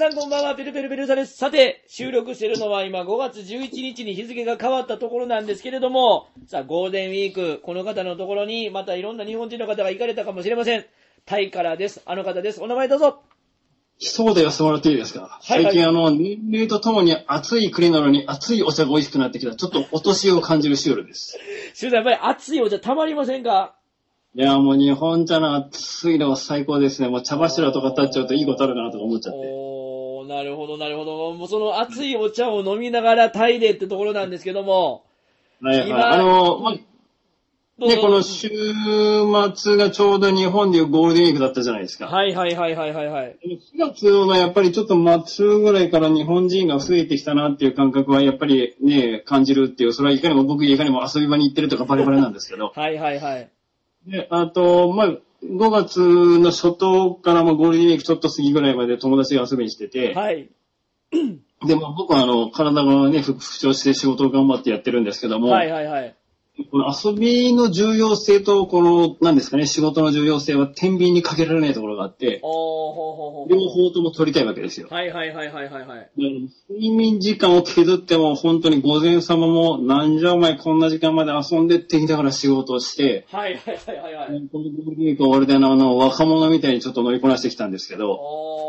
さんこんばんは、ペルペルペルサです。さて、収録しているのは今5月11日に日付が変わったところなんですけれども、さあ、ゴールデンウィーク、この方のところにまたいろんな日本人の方が行かれたかもしれません。タイからです。あの方です。お名前どうぞ。 一言言わせてもらっていいですか？はいはい、最近年齢とともに暑い国なのに暑いお茶が美味しくなってきた。ちょっとお年を感じるシュールです。 シュールさん、やっぱり暑いお茶たまりませんか？ いや、もう日本茶の暑いのは最高ですね。もう茶柱とか立っちゃうといいことあるかなとか思っちゃって。 おー、なるほど、なるほど。もうその熱いお茶を飲みながらタイでってところなんですけども。 はいはい。ね、この週末がちょうど日本でいうゴールデンウィークだったじゃないですか。 はいはいはいはいはいはい。 4月はやっぱりちょっと末ぐらいから日本人が増えてきたなっていう感覚はやっぱりね、感じるっていう、それはいかにも僕いかにも遊び場に行ってるとかバレバレなんですけど。 はいはいはい。 で、あと、5月の初頭からもゴールデンウィークちょっと過ぎぐらいまで友達が遊びにしてて。 はい。 でも僕は体がね、復調して仕事を頑張ってやってるんですけども。 はいはいはい。 この遊びの重要性と、何ですかね、仕事の重要性は天秤にかけられないところがあって、両方とも取りたいわけですよ。 はいはいはいはいはい。 睡眠時間を削っても本当に午前様もなんじゃお前こんな時間まで遊んでって言いながら仕事をして、 はいはいはいはい。 このゴールデンウィーク終わりで若者みたいにちょっと乗りこなしてきたんですけど。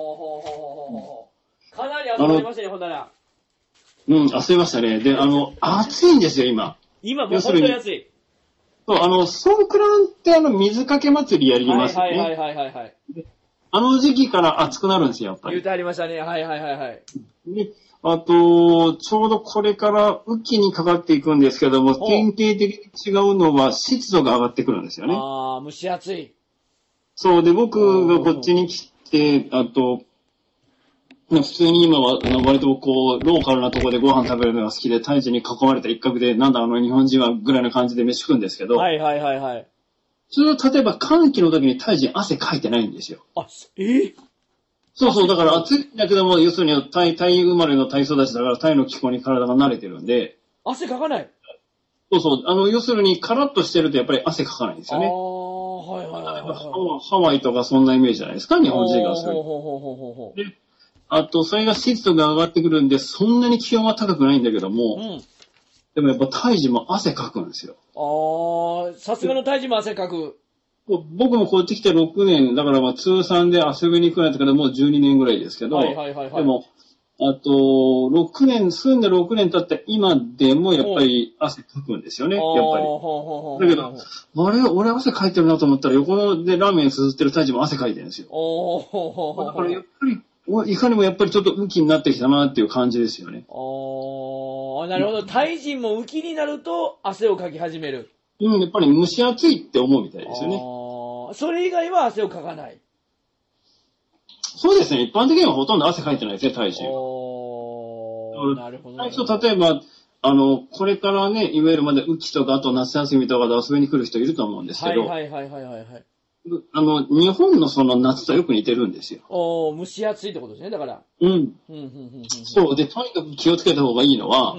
かなり遊びましたね、ほんなら。 うん、遊びましたね。で、暑いんですよ、今。 今もう本当に暑い。 そう、ソンクランって水かけ祭りやりますよね。 はいはいはいはい。 あの時期から暑くなるんですよ、やっぱり。 言うてありましたね。はいはいはいはい。 で、あと、ちょうどこれから雨季にかかっていくんですけども、典型的に違うのは湿度が上がってくるんですよね。 ああ、蒸し暑い。 そうで、僕がこっちに来て、普通に今は割とローカルなところでご飯食べるのが好きで、タイ人に囲まれた一角で、なんだ日本人はぐらいの感じで飯食うんですけど、 はいはいはいはい。 それは例えば寒気の時にタイ人汗かいてないんですよ。 あ、 そうそう、だから暑いんだけども、要するにタイ生まれのタイ育ちだからタイの気候に体が慣れてるんで。 汗かかない？ そうそう、要するにカラッとしてるとやっぱり汗かかないんですよね。 はいはいはいはい。 ハワイとかそんなイメージじゃないですか、日本人がする。で、あと、それが湿度が上がってくるんで、そんなに気温は高くないんだけども、でもやっぱタイ人も汗かくんですよ。 さすがのタイ人も汗かく。 僕もこっち来て6年、だから通算で遊びに来ないとかでもう12年ぐらいですけど、でも、あと、住んで6年経った今でもやっぱり汗かくんですよね、やっぱり。だけど、俺汗かいてるなと思ったら横でラーメンすすってるタイ人も汗かいてるんですよ。だからやっぱり、いかにもやっぱりちょっと雨季になってきたなっていう感じですよね。 なるほど。タイ人も雨季になると汗をかき始める。 やっぱり蒸し暑いって思うみたいですよね。 それ以外は汗をかかない。 そうですね。一般的にはほとんど汗かいてないですね、タイ人は。なるほど。 最初、例えば、これからね、いわゆるまだ雨季とか、あと夏休みとかで遊びに来る人いると思うんですけど、 はい。 日本のその夏とよく似てるんですよ。 蒸し暑いってことですね、だから。 そう。で、とにかく気をつけた方がいいのは、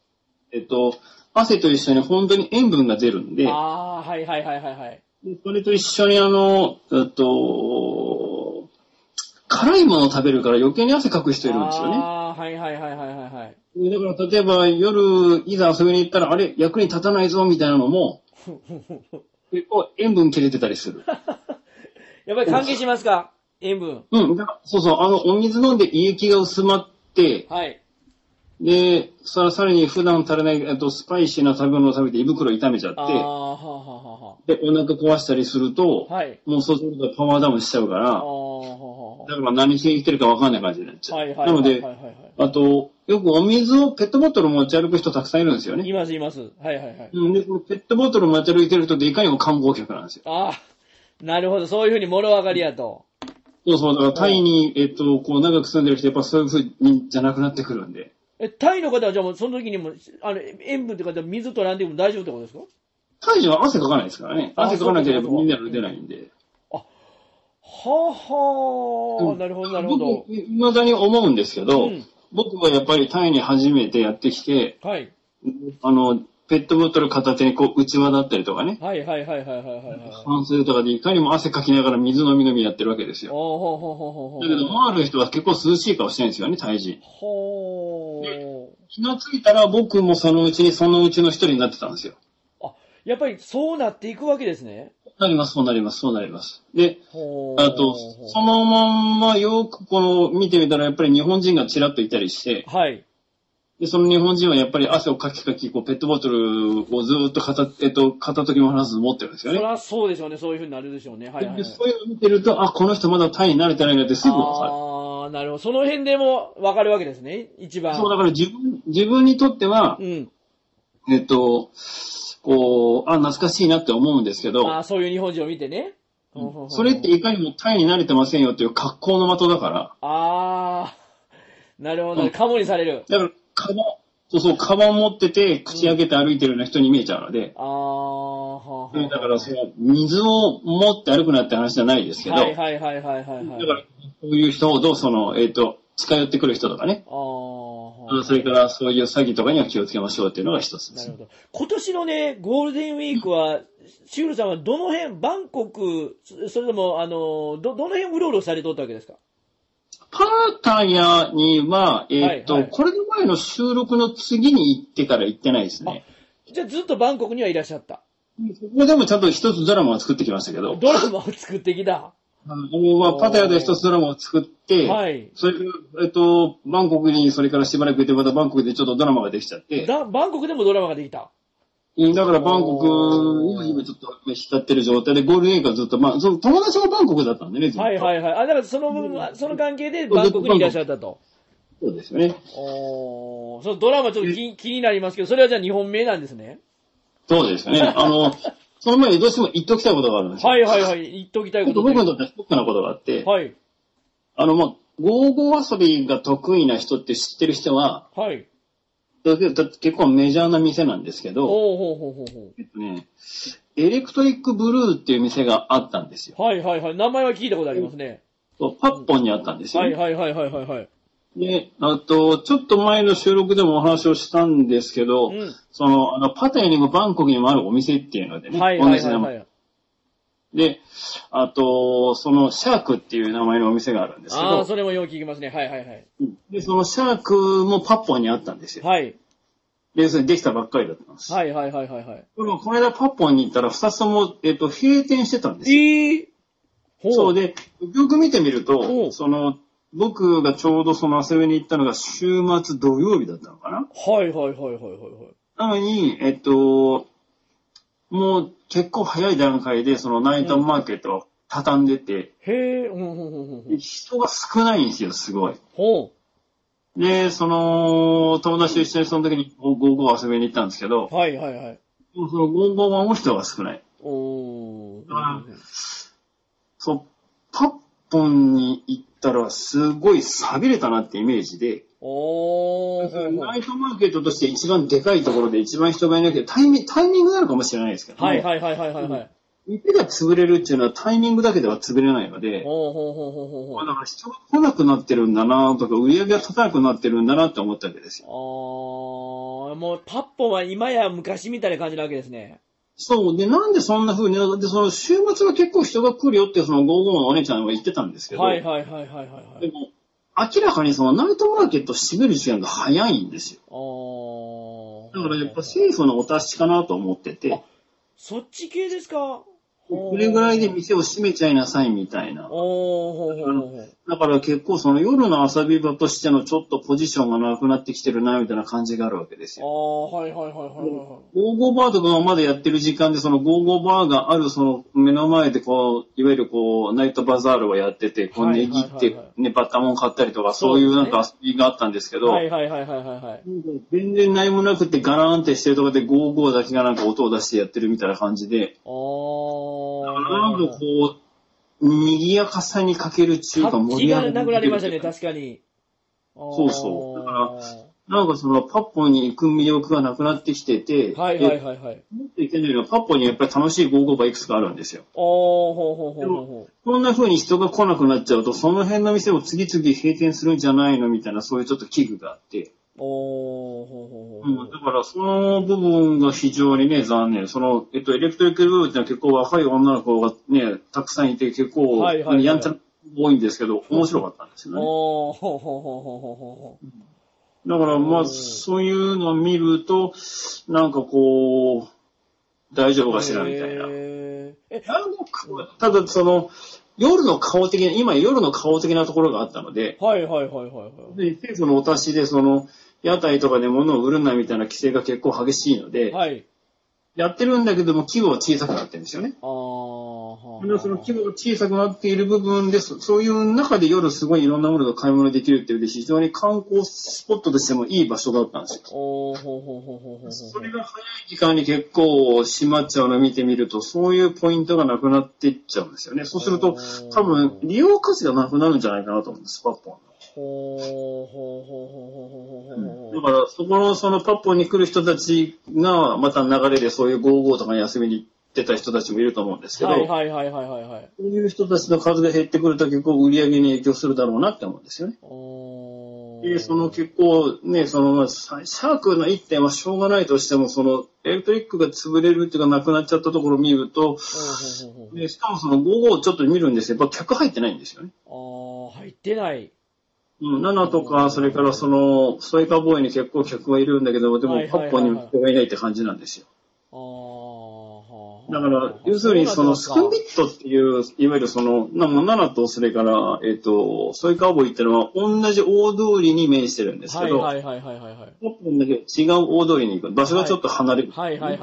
汗と一緒に本当に塩分が出るんで、 はい。 それと一緒に辛いものを食べるから余計に汗かく人いるんですよね。 はい。 だから例えば夜いざ遊びに行ったら、あれ、役に立たないぞみたいなのも、結構塩分切れてたりする。 やっぱり関係しますか？塩分。 そうそう、お水飲んで胃液が薄まって、 はい。 で、さらに普段足れない、スパイシーな食べ物を食べて胃袋痛めちゃって、で、お腹壊したりすると、もうそうするとパワーダウンしちゃうから、だから何して生きてるか分かんない感じになっちゃう。なので、あと、よくお水を、ペットボトル持ち歩く人たくさんいるんですよね。 います。はい。 で、ペットボトル持ち歩いてる人っていかにも観光客なんですよ。 なるほど。そういうふうに物分かりやと。 そう、だからタイに、長く住んでる人やっぱそういうふうにじゃなくなってくるんで。 タイの方はじゃあもうその時にも、塩分って方は水取らんでも大丈夫ってことですか？ タイ人は汗かかないですからね。汗かかなければミネラル出ないんで。 なるほど。 僕、未だに思うんですけど、僕はやっぱりタイに初めてやってきて、 ペットボトル片手にこう、内輪だったりとかね。 はいはいはいはいはいはい。 半袖とかでいかにも汗かきながら水飲みやってるわけですよ。だけど、周りの人は結構涼しい顔してるんですよね、胎児。で、気がついたら僕もそのうちの一人になってたんですよ。 あ、やっぱりそうなっていくわけですね。 そうなります。で、あと、そのまんまよく見てみたらやっぱり日本人がちらっといたりして、 はい。 で、その日本人はやっぱり汗をかきペットボトルをずーっと片時も離さず持ってるんですよね。 そりゃそうでしょうね。そういう風になるでしょうね。はいはい、はい。 で、そういうのを見てると、この人まだタイに慣れてないなってすぐわかる。 ああ、なるほど。その辺でもわかるわけですね。一番。 そう、だから自分にとっては、懐かしいなって思うんですけど。 そういう日本人を見てね。 それっていかにもタイに慣れてませんよっていう格好の的だから。 なるほど。カモにされる。 だから、カバン持ってて、口開けて歩いてるような人に見えちゃうので。だから、水を持って歩くなって話じゃないですけど。はい。だから、そういう人ほど、近寄ってくる人とかね。それから、そういう詐欺とかには気をつけましょうっていうのが一つです。 なるほど。今年のね、ゴールデンウィークは、シュールさんはどの辺、バンコク、それとも、どの辺うろうろされとったわけですか？ パータヤには、これの前の収録の次に行ってから行ってないですね。 じゃあずっとバンコクにはいらっしゃった。 ここでもちゃんと一つドラマを作ってきましたけど。 ドラマを作ってきた。 パタヤで一つドラマを作って、はい。それ、バンコクにそれからしばらくいて、またバンコクでちょっとドラマができちゃって。 バンコクでもドラマができた。 だからバンコクを今ちょっと浸ってる状態で、ゴールデンウィークはずっと、その友達がバンコクだったんでね、ずっと。はいはいはい。だからその関係でバンコクにいらっしゃったと。 そうですよね。 そのドラマちょっと気になりますけど、それはじゃあ日本名なんですね。 そうですね。その前にどうしても言っときたいことがあるんですよ。 はいはいはい。言っときたいこと。 僕にとってはショックなことがあって。 はい。 ゴーゴー遊びが得意な人って知ってる人は、 はい。 結構メジャーな店なんですけど、エレクトリックブルーっていう店があったんですよ。 はいはいはい。名前は聞いたことありますね。 パッポンにあったんですよ、 ね。はいはいはいはいはい。 で、ちょっと前の収録でもお話をしたんですけど、パタヤにもバンコクにもあるお店っていうのでね、同じ名前。で、そのシャークっていう名前のお店があるんですけど。 それもよく聞きますね。はいはいはい。 で、そのシャークもパッポンにあったんですよ。はい。で、それできたばっかりだったんです。 はいはいはいはいはい。 この間パッポンに行ったら二つとも、閉店してたんですよ。そうで、よく見てみると、僕がちょうど遊びに行ったのが週末土曜日だったのかな？ はいはいはいはいはい。 なのに、もう結構早い段階でナイトマーケットを畳んでて、人が少ないんですよ、すごい。で、友達と一緒にその時にゴーゴー遊びに行ったんですけど、はいはいはい。そのゴーゴーも人が少ない。パッポンに行ったらすごい寂れたなってイメージで、ナイトマーケットとして一番でかいところで一番人がいなきゃタイミングなのかもしれないですけど、 はいはいはいはいはい。 店が潰れるっていうのはタイミングだけでは潰れないので、だから人が来なくなってるんだなとか、売り上げが立たなくなってるんだなって思ったわけですよ。 もうパッポンは今や昔みたいな感じなわけですね。 そう。で、なんでそんな風に、で、週末は結構人が来るよって、ゴーゴーのお姉ちゃんは言ってたんですけど。はいはいはいはいはい。でも、明らかにナイトマーケット閉める時間が早いんですよ。だからやっぱ政府のお達しかなと思ってて。 そっち系ですか？ これぐらいで店を閉めちゃいなさいみたいな。だから結構夜の遊び場としてのちょっとポジションがなくなってきてるなみたいな感じがあるわけですよ。はいはいはいはい。ゴーゴーバーとかがまだやってる時間でゴーゴーバーがある目の前でいわゆるナイトバザールをやってて、値切ってね、バッタモン買ったりとかそういうなんか遊びがあったんですけど、はいはいはいはいはい。全然何もなくてガラーンってしてるところでゴーゴーだけがなんか音を出してやってるみたいな感じで。なんか賑やかさに欠ける中華盛り上がりがなくなりましたね、確かに。そうそう。だから、なんかパッポンに行く魅力がなくなってきてて、はいはいはいはい。もっといけないのは、パッポンにやっぱり楽しいゴーゴーバーいくつかあるんですよ。でもこんな風に人が来なくなっちゃうと、その辺の店を次々閉店するんじゃないのみたいな、そういうちょっと危惧があって。 だからその部分が非常にね、残念。エレクトリックブーってのは結構若い女の子がね、たくさんいて結構、やんちゃ多いんですけど、面白かったんですよね。だからまあ、そういうのを見ると、なんかこう、大丈夫かしらみたいな。ただ夜の顔的な、今夜の顔的なところがあったので、で、政府のお達しで屋台とかで物を売るなみたいな規制が結構激しいので、やってるんだけども規模は小さくなってるんですよね。その規模が小さくなっている部分で、そういう中で夜すごいいろんなものが買い物できるっていうで、非常に観光スポットとしてもいい場所だったんですよ。それが早い時間に結構閉まっちゃうのを見てみると、そういうポイントがなくなっていっちゃうんですよね。そうすると、多分利用価値がなくなるんじゃないかなと思うんです、パッポン。だから、そのパッポンに来る人たちが、また流れでそういう55とかに遊びに行ってた人たちもいると思うんですけど、そういう人たちの数が減ってくると結構売り上げに影響するだろうなって思うんですよね。で、結構ね、シャークの一点はしょうがないとしても、エレクトリックが潰れるっていうかなくなっちゃったところを見ると、でしかも55をちょっと見るんですよ。やっぱ客入ってないんですよね。 入ってない。 7とか、それからストイカーボーイに結構客がいるんだけど、でもパッポンにも人がいないって感じなんですよ。だから、要するにスクンビットっていう、いわゆる7とそれから、ストイカーボーイっていうのは同じ大通りに面してるんですけど、パッポンだけ違う大通りに行く。場所がちょっと離れる。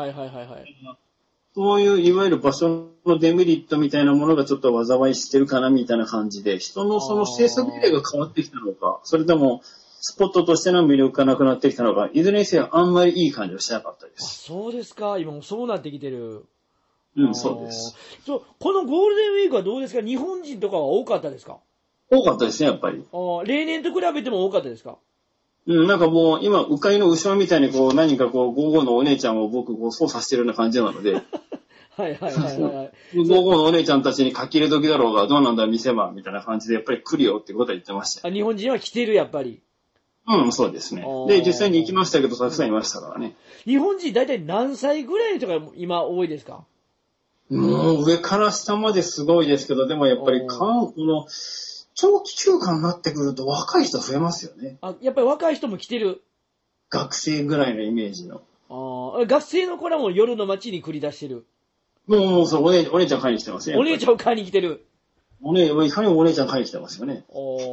そういう、いわゆる場所のデメリットみたいなものがちょっと災いしてるかなみたいな感じで、人の制作例が変わってきたのか、それともスポットとしての魅力がなくなってきたのか、いずれにせよあんまりいい感じはしなかったです。 そうですか。今もそうなってきてる。 そうです。 このゴールデンウィークはどうですか？日本人とかは多かったですか？ 多かったですね、やっぱり。 例年と比べても多かったですか？ なんかもう、今、鵜飼いの後ろみたいに何か55のお姉ちゃんを僕操作してるような感じなので、55のお姉ちゃんたちに書き入れ時だろうが、どうなんだ店は、みたいな感じで、やっぱり来るよってことは言ってました。 日本人は来てる、やっぱり。 そうですね。で、実際に行きましたけど、たくさんいましたからね。 日本人大体何歳ぐらいとか今多いですか？ 上から下まですごいですけど、でもやっぱり長期休暇になってくると若い人増えますよね。 やっぱり若い人も来てる。 学生ぐらいのイメージの。 学生の子らも夜の街に繰り出してる。 もうお姉ちゃん買いに来てますね。 お姉ちゃんを買いに来てる。 いかにもお姉ちゃん買いに来てますよね。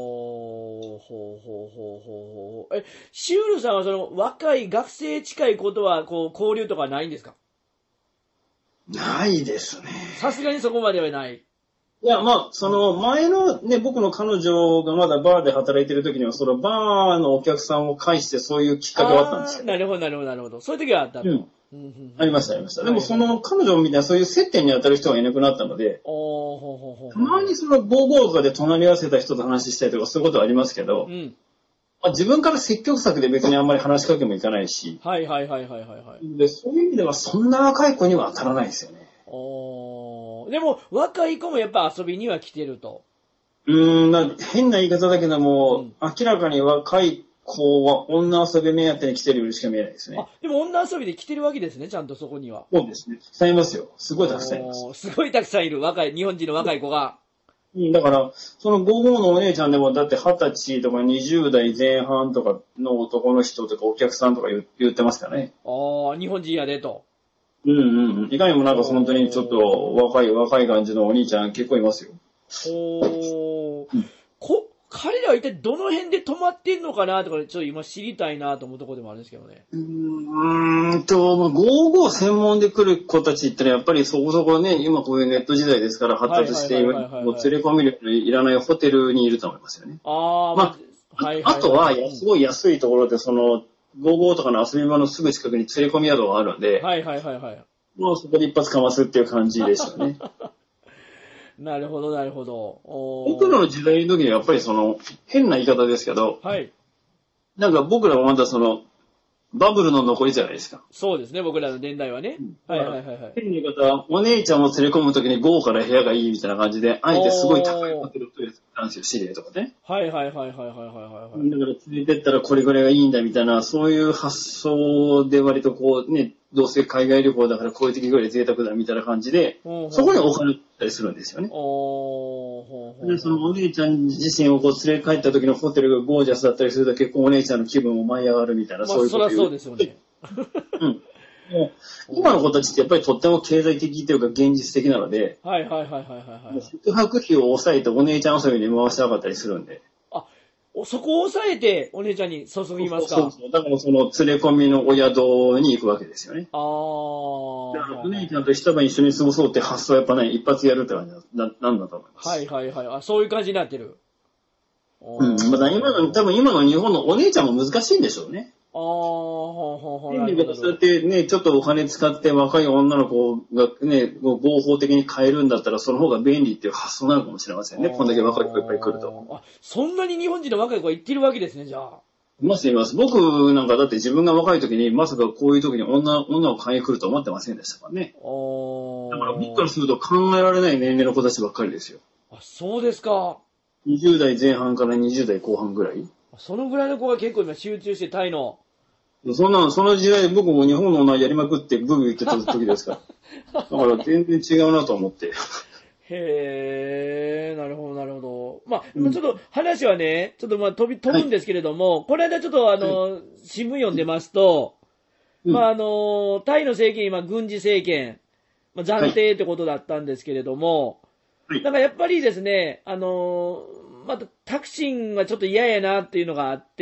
シュールさんは若い学生近いことは交流とかないんですか？ ないですね。 さすがにそこまではない。 いや、まあ、前のね、僕の彼女がまだバーで働いてる時には、バーのお客さんを介してそういうきっかけがあったんですよ。 なるほど。そういう時はあった。 ありました。でも彼女みたいなそういう接点に当たる人がいなくなったので、たまに55とかで隣り合わせた人と話したりとかそういうことはありますけど、自分から積極策で別にあんまり話しかけもいかないし、で、そういう意味ではそんな若い子には当たらないですよね。 でも、若い子もやっぱ遊びには来てると。 変な言い方だけども、明らかに若い子は女遊び目当てに来てるようにしか見えないですね。 でも女遊びで来てるわけですね、ちゃんとそこには。 そうですね。たくさんいますよ。すごいたくさんいます。 すごいたくさんいる、日本人の若い子が。 だから、55のお姉ちゃんでも、だって20歳とか20代前半とかの男の人とかお客さんとか言ってますからね。 日本人やでと。 いかにも本当にちょっと若い感じのお兄ちゃん結構いますよ。 彼らは一体どの辺で止まってんのかなとか、ちょっと今知りたいなと思うところでもあるんですけどね。 55専門で来る子たちってやっぱりそこそこね、今こういうネット時代ですから発達して、連れ込み力のいらないホテルにいると思いますよね。あとは、すごい安いところで、55とかの遊び場のすぐ近くに連れ込み宿があるんで、もうそこで一発かますっていう感じですよね。 なるほど。 僕らの時代の時にはやっぱり変な言い方ですけど、なんか僕らはまだバブルの残りじゃないですか。 そうですね、僕らの年代はね。変な言い方は、お姉ちゃんを連れ込む時に豪華な部屋がいいみたいな感じで、あえてすごい高いホテルを取りたんですよ、知り合いとかね。 はい。だから連れてったらこれぐらいがいいんだみたいな、そういう発想で割とこうね、どうせ海外旅行だからこういう時ぐらい贅沢だみたいな感じで、そこにお金ったりするんですよね。で、そのお姉ちゃん自身をこう連れ帰った時のホテルがゴージャスだったりすると結構お姉ちゃんの気分も舞い上がるみたいな、そういうこと。 そりゃそうですよね。 今の子たちってやっぱりとっても経済的というか現実的なので、宿泊費を抑えてお姉ちゃん遊びに回したかったりするんで。 あ、そこを抑えてお姉ちゃんに注ぎますか。 そうだからその連れ込みのお宿に行くわけですよね。だからお姉ちゃんと一晩一緒に過ごそうって発想はやっぱね、一発やるって感じなんだと思います。 あ、そういう感じになってる。 まだ多分今の日本のお姉ちゃんも難しいんでしょうね。そうやってね、ちょっとお金使って若い女の子がね、合法的に買えるんだったらその方が便利っていう発想なのかもしれませんね。こんだけ若い子いっぱい来ると。 そんなに日本人の若い子が言ってるわけですね、じゃあ。 います。僕なんかだって自分が若い時にまさかこういう時に女を買いに来ると思ってませんでしたからね。だから僕からすると考えられない年齢の子たちばっかりですよ。 あ、そうですか。 20代前半から20代後半ぐらい。 そのぐらいの子が結構今集中してタイの。 その時代僕も日本の女やりまくってブーブー言ってた時ですから。だから全然違うなと思って。 へー、なるほど。まあ、ちょっと話はね、ちょっと飛ぶんですけれども、この間ちょっと新聞読んでますと、タイの政権、今軍事政権、暫定ってことだったんですけれども、なんかやっぱりですね、またタクシンはちょっと嫌やなっていうのがあって、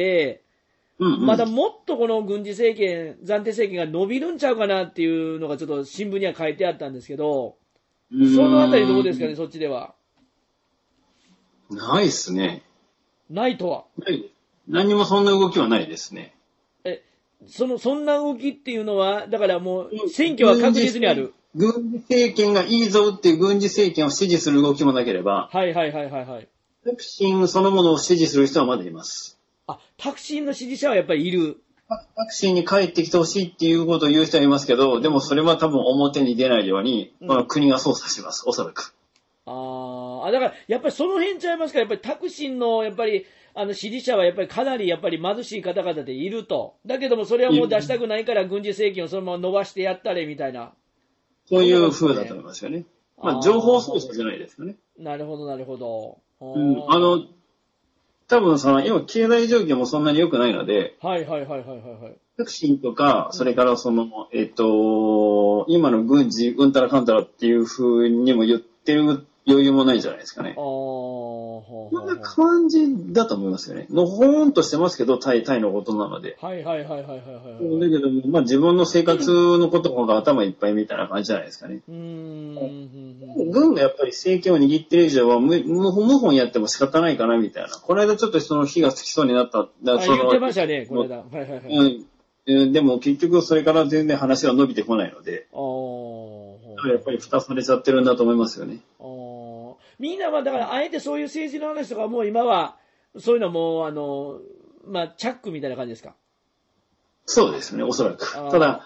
まだもっとこの軍事政権、暫定政権が伸びるんちゃうかなっていうのがちょっと新聞には書いてあったんですけど、そのあたりどうですかね、そっちでは。 ないっすね。 ないとは。 何もそんな動きはないですね。 そんな動きっていうのは、だからもう選挙は確実にある。 軍事政権がいいぞっていう軍事政権を支持する動きもなければ、タクシンそのものを支持する人はまだいます。 タクシンの支持者はやっぱりいる。 タクシンに帰ってきてほしいっていうことを言う人はいますけど、でもそれは多分表に出ないように、国が操作します、おそらく。 だからやっぱりその辺ちゃいますから、やっぱりタクシンのやっぱり支持者はやっぱりかなりやっぱり貧しい方々でいると。だけどもそれはもう出したくないから軍事政権をそのまま伸ばしてやったれみたいな。 そういう風だと思いますよね。情報操作じゃないですかね。 なるほど。 多分今経済状況もそんなに良くないので、タクシンとか、それから今の軍事、うんたらかんたらっていう風にも言ってる余裕もないんじゃないですかね。こんな感じだと思いますよね。のほーんとしてますけど、タイのことなので。だけども、自分の生活のことが頭いっぱいみたいな感じじゃないですかね。軍がやっぱり政権を握ってる以上は無本やっても仕方ないかなみたいな。この間ちょっとその火がつきそうになった。 言ってましたね、この間。 でも結局それから全然話が伸びてこないので。やっぱり蓋されちゃってるんだと思いますよね。 みんなはだからあえてそういう政治の話とかもう今はそういうのもチャックみたいな感じですか。 そうですね、おそらく。ただ、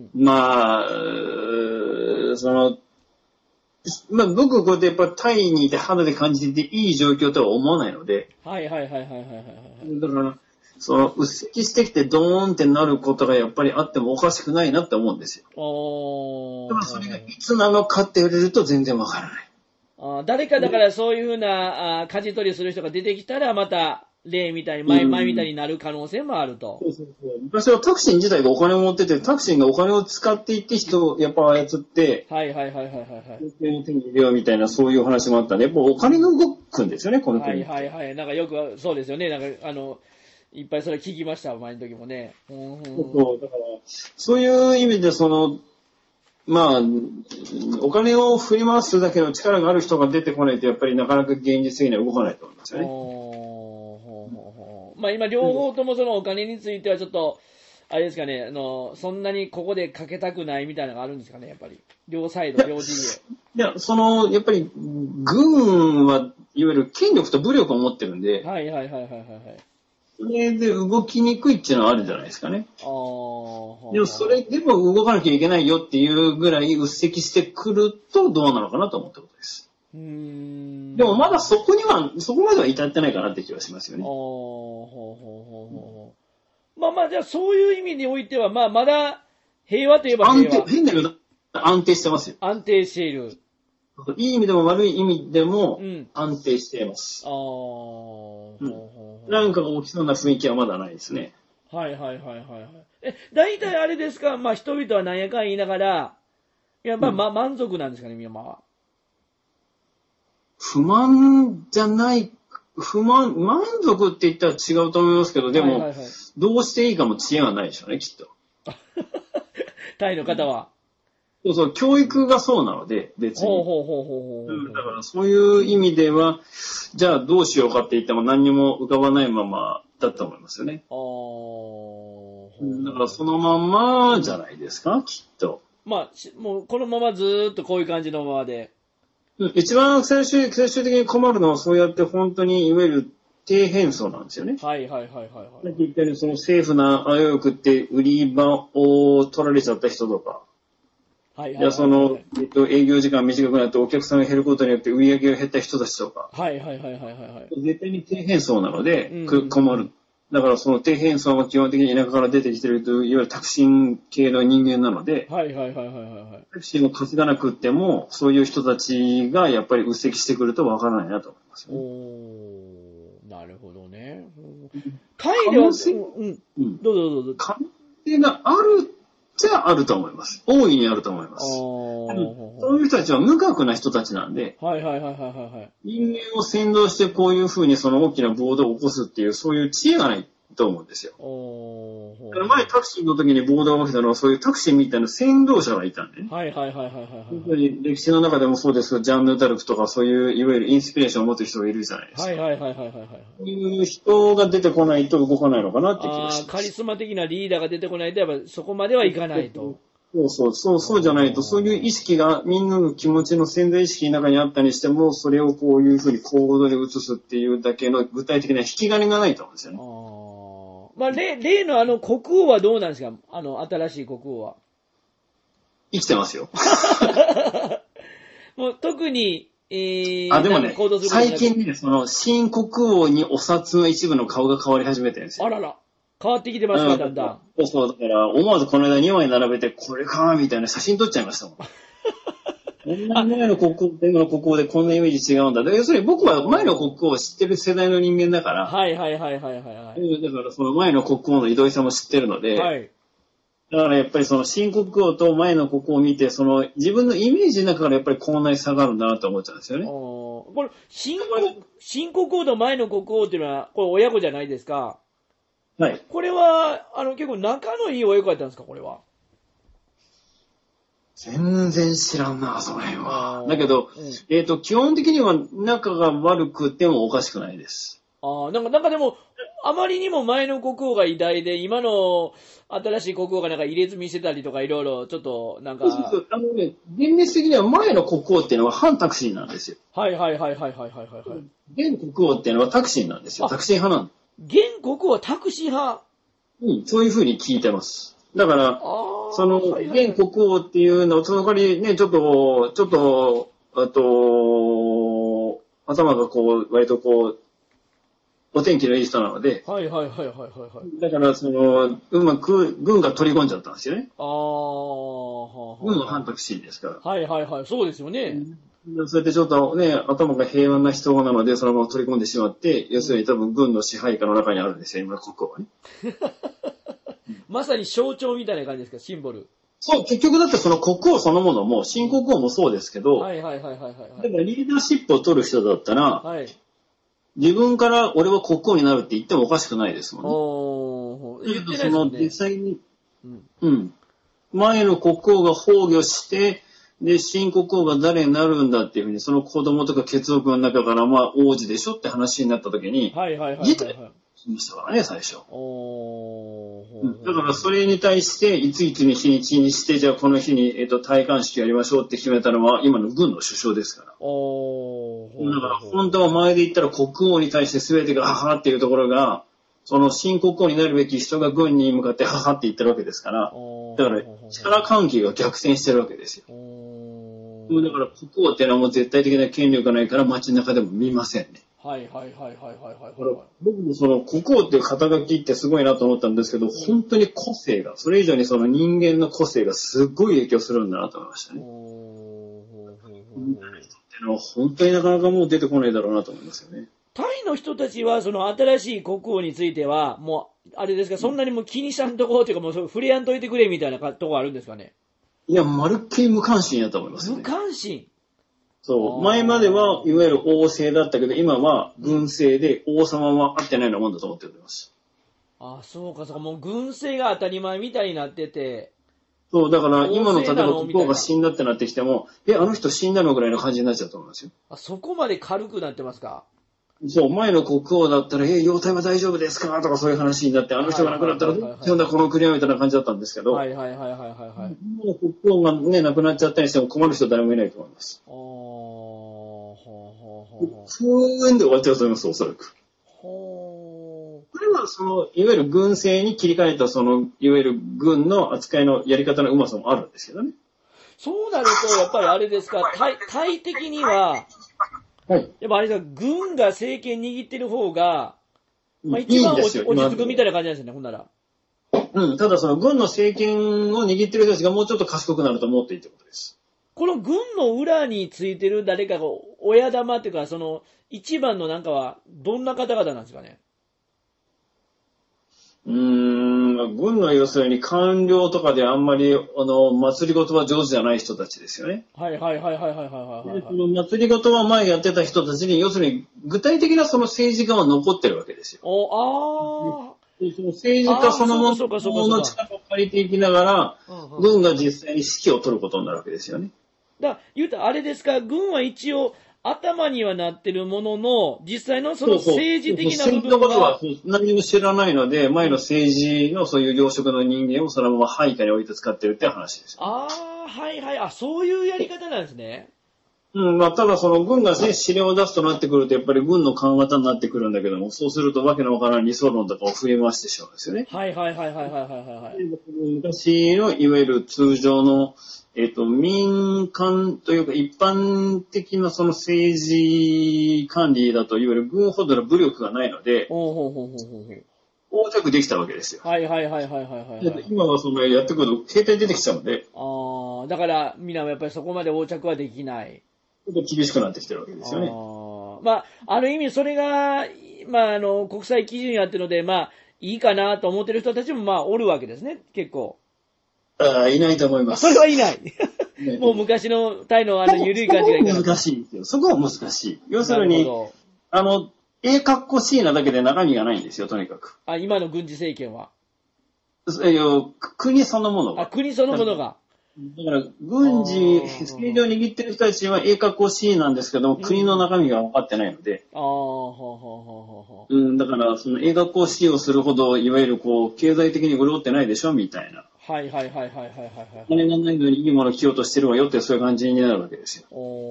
僕こうやってやっぱタイにいて肌で感じていい状況とは思わないので。だから、うっせきしてきてドーンってなることがやっぱりあってもおかしくないなって思うんですよ。ただそれがいつなのかって言われると全然わからない。 誰かだからそういうふうな舵取りする人が出てきたらまた例みたいに前みたいになる可能性もあると。 昔はタクシン自体がお金を持ってて、タクシンがお金を使っていって人をやっぱ操って、手に入れようみたいなそういう話もあったんで、やっぱお金が動くんですよね、この国。 なんかよくそうですよね。なんかいっぱいそれ聞きました、前の時もね。 だからそういう意味でお金を振り回すだけの力がある人が出てこないと、やっぱりなかなか現実的には動かないと思いますよね。 今、両方ともそのお金についてはちょっと、あれですかね、そんなにここでかけたくないみたいなのがあるんですかね、やっぱり。両サイド、両陣営。 やっぱり、軍はいわゆる権力と武力を持ってるんで、それで動きにくいっていうのはあるんじゃないですかね。でもそれでも動かなきゃいけないよっていうぐらい鬱積してくるとどうなのかなと思ったことです。 でもまだそこまでは至ってないかなって気がしますよね。 まあ、じゃあそういう意味においては、まだ平和といえば平和。 変だけど、安定してますよ。 安定している。 いい意味でも悪い意味でも安定しています。なんかが起きそうな雰囲気はまだないですね。 はい。大体あれですか、人々はなんやかん言いながら、満足なんですかね、今は。 不満じゃない、満足って言ったら違うと思いますけど、でも、どうしていいかも知恵はないでしょうね、きっと。 タイの方は。 そう、教育がそうなので、別に。だからそういう意味では、じゃあどうしようかって言っても何にも浮かばないままだと思いますよね。だからそのまんまじゃないですか、きっと。 もうこのままずーっとこういう感じのままで。 一番最終的に困るのはそうやって本当にいわゆる低変層なんですよね。さっき言ったようにその政府のあよよくって売り場を取られちゃった人とか。じゃあその、営業時間短くなってお客さんが減ることによって売り上げが減った人たちとか。絶対に低変層なので、困る。だからその低変層は基本的に田舎から出てきているという、いわゆるタクシー系の人間なので、タクシーを稼がなくっても、そういう人たちがやっぱりうっせきしてくるとわからないなと思いますよね。 なるほどね。タイでは、どうぞ。 可能性があるじゃあると思います。大いにあると思います。そういう人たちは無学な人たちなんで、人間を先導してこういうふうにその大きな暴動を起こすっていう、そういう知恵がないと思うんですよ。前タクシーの時に暴動が起きたのは、そういうタクシーみたいな先導者がいたんでね。歴史の中でもそうですけど、ジャンヌ・ダルクとかそういういわゆるインスピレーションを持つ人がいるじゃないですか。そういう人が出てこないと動かないのかなって気がします。 カリスマ的なリーダーが出てこないと、やっぱそこまではいかないと。 そうじゃないと、そういう意識がみんなの気持ちの潜在意識の中にあったにしても、それをこういうふうに行動で移すっていうだけの具体的な引き金がないと思うんですよね。 例の国王はどうなんですか？新しい国王は。 生きてますよ。 もう特に、 でもね、最近ね、その新国王にお札の一部の顔が変わり始めてるんですよ。 あらら。変わってきてますか、だんだん。 だから思わずこの間2枚並べて、これかみたいな写真撮っちゃいましたもん。前の国王と今の国王でこんなイメージ違うんだ。要するに僕は前の国王を知ってる世代の人間だから。だからその前の国王の井戸井さんも知ってるので。だからやっぱりその新国王と前の国王を見て、その自分のイメージの中からやっぱりこんなに差があるんだなと思っちゃうんですよね。 これ、新国王と前の国王っていうのは、これ親子じゃないですか。これは、結構仲のいい親子だったんですか、これは。 全然知らんな、その辺は。だけど、基本的には仲が悪くてもおかしくないです。 なんかでも、あまりにも前の国王が偉大で、今の新しい国王がなんか入れ墨してたりとか、いろいろ、ちょっと、なんか。 厳密的には前の国王っていうのは反タクシーなんですよ。 現国王っていうのはタクシーなんですよ。タクシー派なん現国王はタクシー派？ そういうふうに聞いてます。だから、その、現国王っていうのを、その代わりね、ちょっと、頭がこう、割とこう、お天気のいい人なので、だから、その、うまく軍が取り込んじゃったんですよね。軍は反タクシーですから。 そうですよね。 それでちょっとね、頭が平和な人なので、そのまま取り込んでしまって、要するに多分軍の支配下の中にあるんですよ、今の国王はね。 まさに象徴みたいな感じですか、シンボル。 そう、結局だってその国王そのものも、新国王もそうですけど、だからリーダーシップを取る人だったら、自分から俺は国王になるって言ってもおかしくないですもんね。 言ってないですもんね。 実際に、前の国王が崩御して、で、新国王が誰になるんだっていうふうに、その子供とか血族の中から、王子でしょって話になった時に、議会しましたからね、最初。だからそれに対して、いついつに日にちにして、じゃあこの日に、戴冠式やりましょうって決めたのは、今の軍の首相ですから。だから本当は前で言ったら国王に対して全てが母っていうところが、その新国王になるべき人が軍に向かって母って言ってるわけですから、だから力関係が逆転してるわけですよ。 だから国王っていうのはもう絶対的な権力がないから街中でも見ませんね。 はいはいはいはいはいはい。 僕もその国王っていう肩書きってすごいなと思ったんですけど、本当に個性が、それ以上にその人間の個性がすごい影響するんだなと思いましたね。本当になかなかもう出てこないだろうなと思いますよね。 タイの人たちはその新しい国王についてはもうあれですか、そんなにもう気にしゃんとこうというかもう触れやんといてくれみたいなとこあるんですかね。 いや、まるっきり無関心やと思いますね。 無関心。 そう。前まではいわゆる王政だったけど、今は軍政で王様は会ってないようなもんだと思っております。 あ、そうかそうか。もう軍政が当たり前みたいになってて。 そう、だから今の例えば国王が死んだってなってきても、あの人死んだのぐらいの感じになっちゃうと思いますよ。 あ、そこまで軽くなってますか。 そう、前の国王だったら、容体は大丈夫ですかとかそういう話になって、あの人が亡くなったら、どうなんだこの国はみたいな感じだったんですけど、 はいはいはいはいはいはい。 今の国王がね、亡くなっちゃったりしても困る人誰もいないと思います。空運で終わっちゃうと思います、おそらく。これはその、いわゆる軍政に切り替えたその、いわゆる軍の扱いのやり方のうまさもあるんですけどね。 そうなると、やっぱりあれですか、体的には、はい、やっぱあれですか、軍が政権握ってる方が、まあ、一番落ち着くみたいな感じなんですよね、ほんなら。 うん、ただその軍の政権を握ってる人たちがもうちょっと賢くなると思っていいってことです。 この軍の裏についてる誰かが、親玉っていうか、その、一番のなんかは、どんな方々なんですかね。 軍の要するに官僚とかであんまり、祭り事は上手じゃない人たちですよね。 はいはいはいはいはいはい。 その祭り事は前やってた人たちに、要するに具体的なその政治家は残ってるわけですよ。その政治家そのものの力を借りていきながら、軍が実際に指揮を取ることになるわけですよね。 だから言うたらあれですか、軍は一応、頭にはなってるものの、実際のその政治的な部分は。そうそう、政治のことは何も知らないので、前の政治のそういう要職の人間をそのまま配下に置いて使ってるって話ですよ。 ああ、はいはい。あ、そういうやり方なんですね。 まあ、ただその軍がね、指令を出すとなってくると、やっぱり軍の緩和になってくるんだけども、そうするとわけのわからん理想論とかを振り回してしまうんですよね。 はいはいはいはいはいはい。 昔のいわゆる通常の、民間というか一般的なその政治管理だといわゆる軍ほどの武力がないので、横着できたわけですよ。 はいはいはいはいはいはい。 今はそのやってくると携帯出てきちゃうので。 ああ、だからみんなもやっぱりそこまで横着はできない。 厳しくなってきてるわけですよね。 まあ、ある意味それが、まあ国際基準やってるので、まあ、いいかなと思ってる人たちもまあおるわけですね、結構。 いないと思います。 それはいない。もう昔のタイの緩い感じがいいから。 難しいんですよ。そこは難しい。要するに、かっこしいなだけで中身がないんですよ、とにかく。 あ、今の軍事政権は。 国そのものが。 あ、国そのものが。 だから、軍事、政治を握ってる人たちはかっこしいなんですけど、国の中身が分かってないので。だから、そのかっこしいをするほど、いわゆるこう、経済的に潤ってないでしょ、みたいな。 はいはいはいはいはいはい。 金がないのにいいもの着ようとしてるわよってそういう感じになるわけですよ。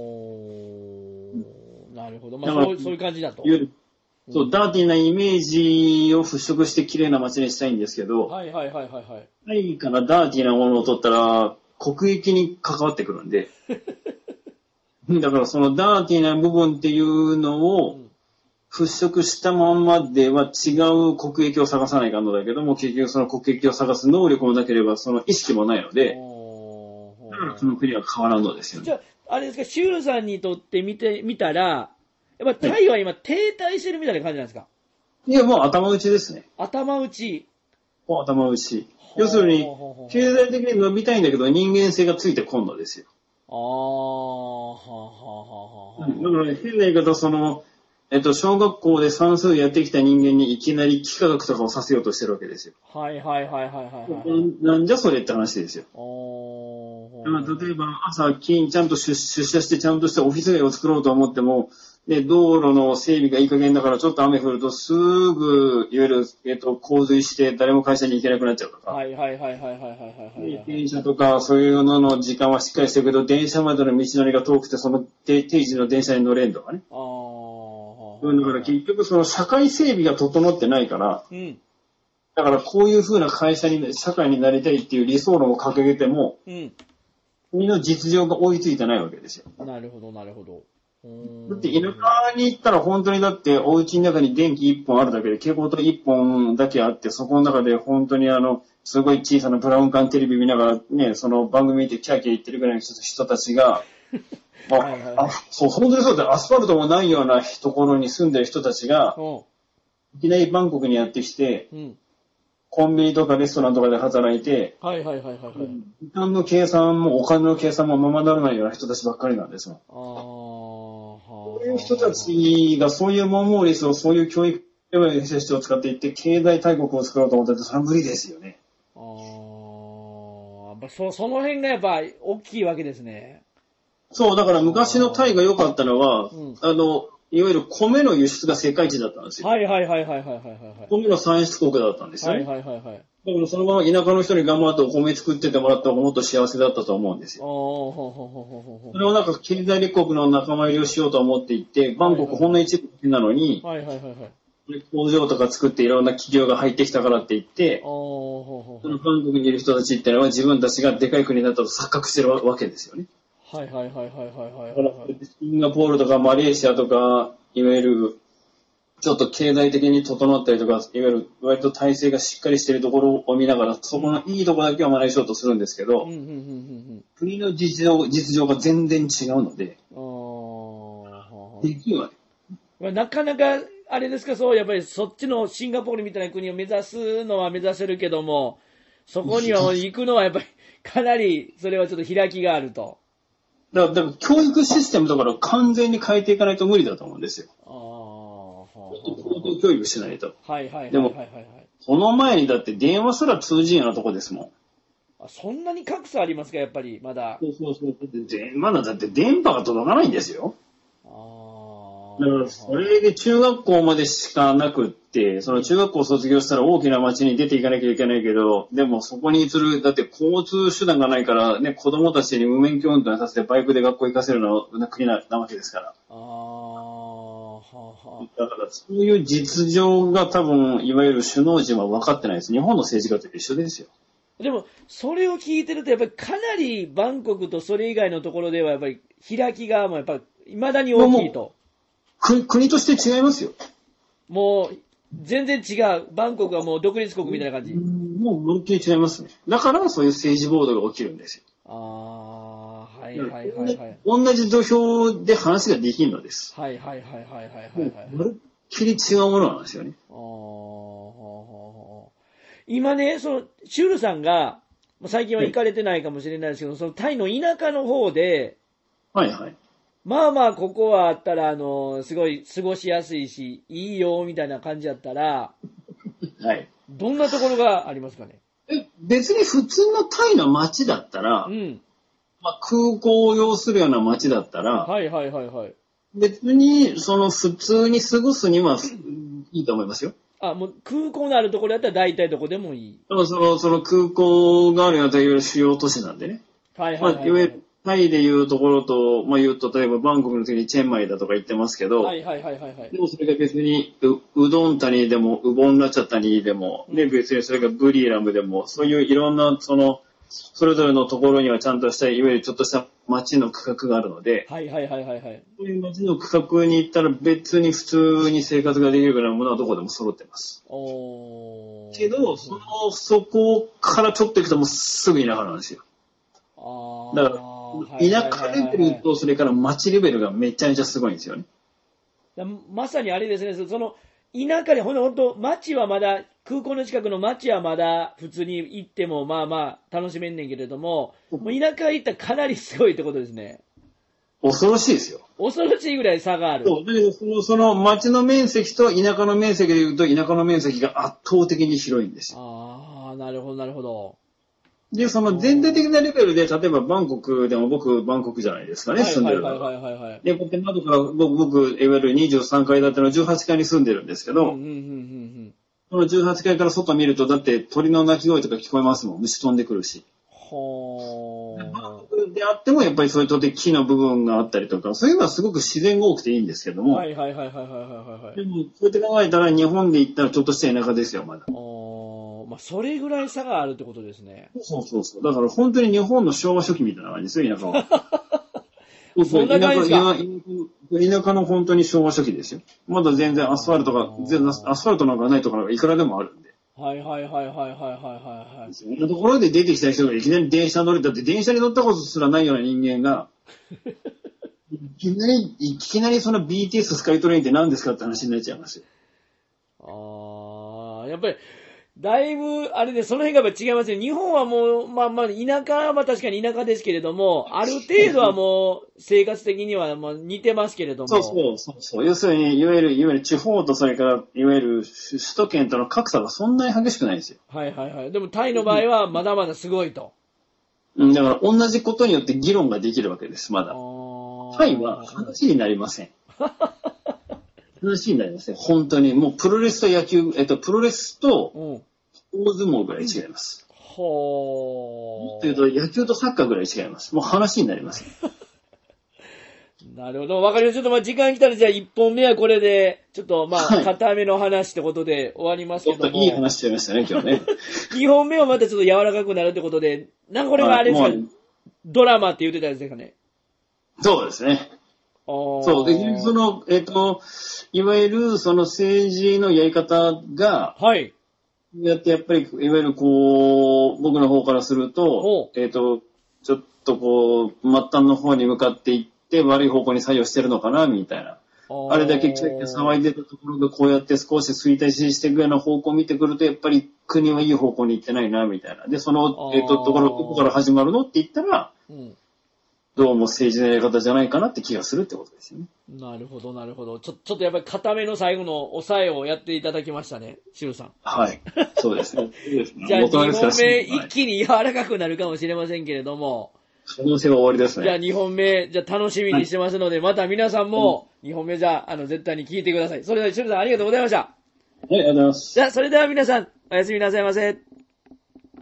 なるほど。まあそういう感じだと。 そう、ダーティーなイメージを払拭して綺麗な街にしたいんですけど、 はいはいはいはいはい。 タイからダーティーなものを取ったら、国益に関わってくるんで、だからそのダーティーな部分っていうのを払拭したまんまでは違う国益を探さないかんのだけども、結局その国益を探す能力もなければその意識もないので、だからその国は変わらんのですよね。 じゃあ、あれですか、シュールさんにとって見たら、やっぱタイは今停滞してるみたいな感じなんですか？ いや、もう頭打ちですね。 頭打ち。 もう頭打ち。要するに、経済的に伸びたいんだけど人間性がついてこんのですよ。だからね、変な言い方、その、小学校で算数やってきた人間にいきなり幾何学とかをさせようとしてるわけですよ。 はいはいはいはいはい。 なんじゃそれって話ですよ。例えば朝ちゃんと出社してちゃんとしたオフィス街を作ろうと思っても、で、道路の整備がいい加減だからちょっと雨降るとすぐ、いわゆる、洪水して誰も会社に行けなくなっちゃうとか。 はいはいはいはいはいはい。 電車とかそういうのの時間はしっかりしてるけど、電車までの道のりが遠くてその定時の電車に乗れんとかね。だから結局その社会整備が整ってないから、だからこういう風な社会になりたいっていう理想論を掲げても、 国の実情が追いついてないわけですよ。 なるほど、なるほど。 だって田舎に行ったら本当にだってお家の中に電気1本あるだけで蛍光灯1本だけあって、そこの中で本当にすごい小さなブラウン管テレビ見ながらね、その番組見てキャーキャー言ってるぐらいの人たちが、そう、本当にそうだ、アスファルトもないようなところに住んでる人たちが、いきなりバンコクにやってきて、コンビニとかレストランとかで働いて、時間の計算もお金の計算もままならないような人たちばっかりなんですよ。そういう人たちがそういう文言率をそういう教育システムを使っていって経済大国を作ろうと思ってて、それは無理ですよね。 その辺がやっぱ大きいわけですね。 そう、だから昔のタイが良かったのは、いわゆる米の輸出が世界一だったんですよ。米の産出国だったんですよね。だからそのまま田舎の人に頑張ってお米作っててもらった方がもっと幸せだったと思うんですよ。それをなんか経済立国の仲間入りをしようと思っていて、バンコクほんの一部なのに、工場とか作っていろんな企業が入ってきたからって言って、そのバンコクにいる人たちってのは自分たちがでかい国だったと錯覚してるわけですよね。シンガポールとかマレーシアとか、いわゆるちょっと経済的に整ったりとか、いわゆる割と体制がしっかりしているところを見ながら、そこのいいところだけは真似しようとするんですけど、国の実情が全然違うので、できるわけ。なかなか、あれですか、そう、やっぱりそっちのシンガポールみたいな国を目指すのは目指せるけども、そこには行くのはやっぱりかなり、それはちょっと開きがあると。 だから教育システムとかを完全に変えていかないと無理だと思うんですよ。高等教育しないと。でも、その前にだって電話すら通じんようなとこですもん。そんなに格差ありますか、やっぱり、まだ。 まだだって電波が届かないんですよ。だからそれで中学校までしかなくって、その中学校を卒業したら大きな街に出ていかなきゃいけないけど、でもそこにする、だって交通手段がないからね、子供たちに無免許運転させてバイクで学校行かせるような国なわけですから。だからそういう実情が多分、いわゆる首脳陣は分かってないです。日本の政治家と一緒ですよ。 でも、それを聞いてると、やっぱりかなりバンコクとそれ以外のところでは、やっぱり開きがもうやっぱり未だに大きいと。 国として違いますよ。 もう、全然違う。バンコクはもう独立国みたいな感じ。 もう、本当に違いますね。だから、そういう政治暴動が起きるんですよ。同じ土俵で話ができるのです。まるっきり違うものなんですよね。 今ね、シュールさんが、最近は行かれてないかもしれないですけど、そのタイの田舎の方で、まあまあ、ここはあったら、すごい過ごしやすいし、いいよ、みたいな感じだったら、どんなところがありますかね？ 別に普通のタイの街だったら、空港を要するような街だったら、別に、普通に過ごすにはいいと思いますよ。 もう空港のあるところだったら大体どこでもいい。 その空港があるような、いわゆる主要都市なんでね。いわゆるタイでいうところと、言うと、例えばバンコクの時にチェンマイだとか言ってますけど、でもそれが別にうどん谷でも、ウボンラチャ谷でも、で、別にそれがブリーラムでも、そういういろんな、それぞれのところにはちゃんとした、いわゆるちょっとした街の区画があるので、そういう街の区画に行ったら別に普通に生活ができるぐらいのものはどこでも揃ってます。けど、そこからちょっと行くともうすぐ田舎なんですよ。だから、田舎レベルとそれから町レベルがめちゃめちゃすごいんですよね。 まさにあれですね、田舎でほんと町はまだ、空港の近くの町はまだ普通に行ってもまあまあ楽しめんねんけれども、もう田舎行ったらかなりすごいってことですね。 恐ろしいですよ。 恐ろしいぐらい差がある。 そう。だけどその町の面積と田舎の面積でいうと、田舎の面積が圧倒的に広いんですよ。 なるほど、なるほど。 で、その全体的なレベルで、例えばバンコクでも僕、バンコクじゃないですかね、住んでるのは。で、こうやって窓から僕、いわゆる23階建ての18階に住んでるんですけど、その18階から外見ると、だって鳥の鳴き声とか聞こえますもん。虫飛んでくるし。バンコクであっても、やっぱりそういう木の部分があったりとか、そういうのはすごく自然が多くていいんですけども。でも、そうやって考えたら、日本で行ったらちょっとした田舎ですよ、まだ。 まあ、それぐらい差があるってことですね。 そうそうそう。だから本当に日本の昭和初期みたいな感じですよ、田舎は。 そんな感じですか？ 田舎の本当に昭和初期ですよ。まだ全然アスファルトが、アスファルトなんかないところがいくらでもあるんで。 はいはいはいはいはいはい。 そんなところで出てきた人がいきなり電車乗れたって、電車に乗ったことすらないような人間が、いきなりその BTS スカイトレインって何ですかって話になっちゃいますよ。やっぱり、だいぶ、あれで、その辺がやっぱ違いますよ。日本はもう、まあまあ、田舎は確かに田舎ですけれども、ある程度はもう、生活的にはもう似てますけれども。 そう。要するに、いわゆる地方とそれから、いわゆる首都圏との格差がそんなに激しくないんですよ。 はいはいはい。でもタイの場合はまだまだすごいと。 だから同じことによって議論ができるわけです、まだ。タイは話になりません。話になりません。本当に。もうプロレスと野球、プロレスと大相撲ぐらい違います。もっと言うと野球とサッカーぐらい違います。もう話になりません。 なるほど。わかりました。ちょっとまあ時間来たらじゃあ1本目はこれで、ちょっとまあ固めの話ってことで終わりますけども。 ちょっといい話しちゃいましたね、今日ね。 2本目はまたちょっと柔らかくなるってことで、なんかこれはあれですか、ドラマって言ってたやつですかね。 そうですね。そう。で、いわゆるその政治のやり方が、はい。やってやっぱり、いわゆるこう、僕の方からすると、ちょっとこう、末端の方に向かっていって悪い方向に作用してるのかな、みたいな。あれだけ騒いでたところがこうやって少し衰退していくような方向を見てくると、やっぱり国はいい方向に行ってないな、みたいな。で、その、ところ、どこから始まるのって言ったら、どうも政治のやり方じゃないかなって気がするってことですよね。 なるほど、なるほど。ちょっとやっぱり固めの最後の抑えをやっていただきましたね、シルさん。 はい。そうですね。 じゃあ2本目一気に柔らかくなるかもしれませんけれども。 可能性は終わりですね。 じゃあ2本目、じゃあ楽しみにしてますので、また皆さんも2本目じゃあ、絶対に聞いてください。それではシルさんありがとうございました。はい、ありがとうございます。 じゃあそれでは皆さん、おやすみなさいませ。